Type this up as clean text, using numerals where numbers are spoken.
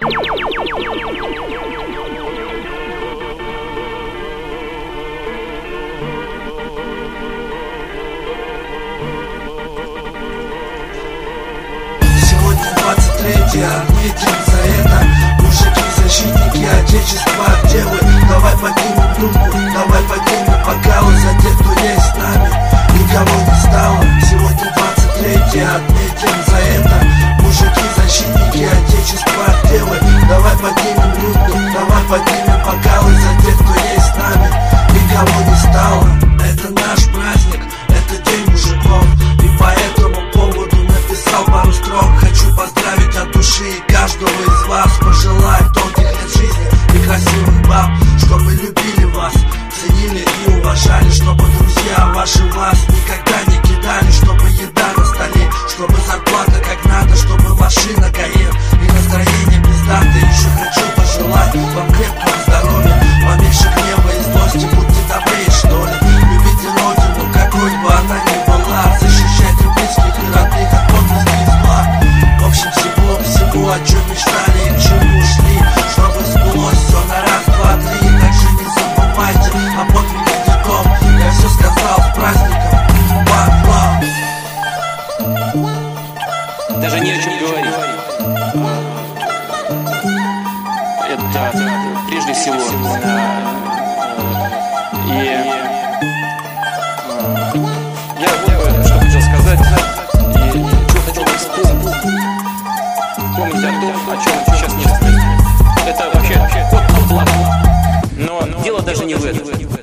Сегодня 23-е, отметим за это. Мужики, защитники отечества, где вы? Давай поднимем руку, давай поднимем бокалы за тех, кто есть с нами. Никого не стало. Сегодня 23-е, отметим за это. Мужики, защитники отечества, где вы? Давай поднимем руку, давай поднимем бокалы за тех, кто есть с нами. Никого не стало. Это наш праздник, это день мужиков. И по этому поводу написал пару строк. Хочу поздравить от души каждого из вас. Пожелать долгих лет жизни и красивых баб, чтобы любили вас, ценили и уважали, чтобы друзья ваши вас никогда не кидали, чтобы еда на столе, чтобы зарплата как надо, чтобы машина Каен и настроение пиздатое. Еще хочу пожелать вам крепкого здоровья, поменьше гнева и злости, будьте добрее, что ли. Любите родину, какой бы она ни была, защищайте близких и родных от подлости и зла. В общем, всего, о чем мечтали и к чему шли, чтобы сбылось все на раз, два, три. Также не забывайте о подвиге дедов. Я все сказал, с праздником. One love. Даже не о чем говорить. Это прежде всего. И я вот что хотел сказать, и что хотел бы вспомнить о том, о чем сейчас не сказать. Это вообще код на плату. Но дело даже не в этом.